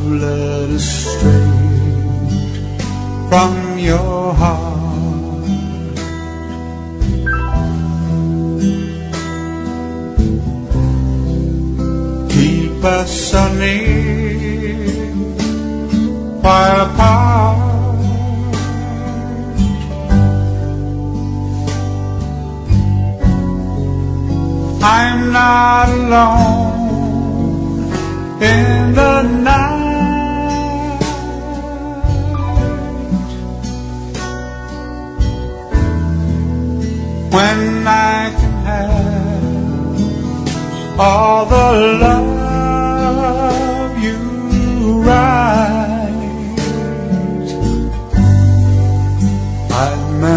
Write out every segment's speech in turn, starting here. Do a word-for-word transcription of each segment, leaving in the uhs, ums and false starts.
letter straight from your heart. Keep us so near while apart. I'm not alone in the night. When I can have all the love you write, I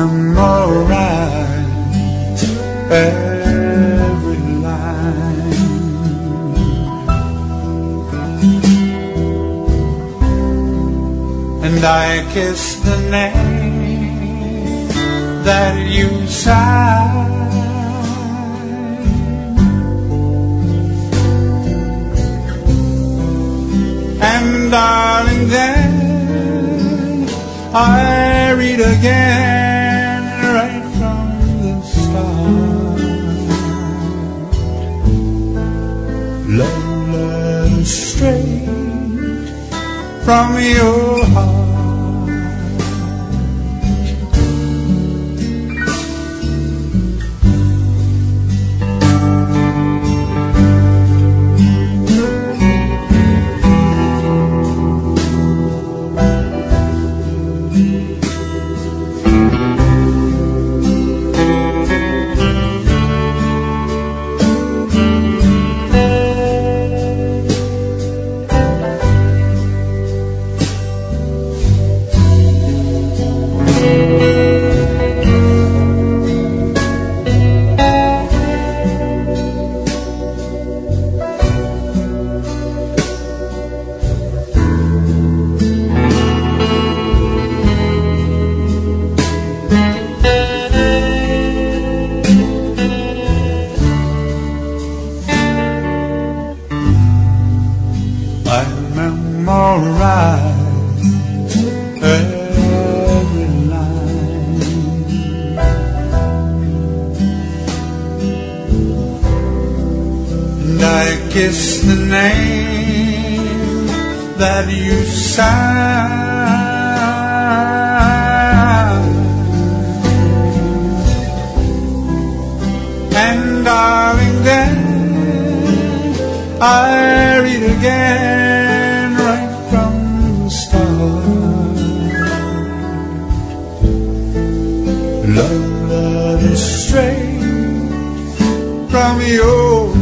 memorize every line. And I kiss the name that you sign. And darling, then I read again right from the start. Love letter straight from your heart. I memorize every line. And I kiss the name that you sign. And darling, then I read again right from the start. Love letter straight from your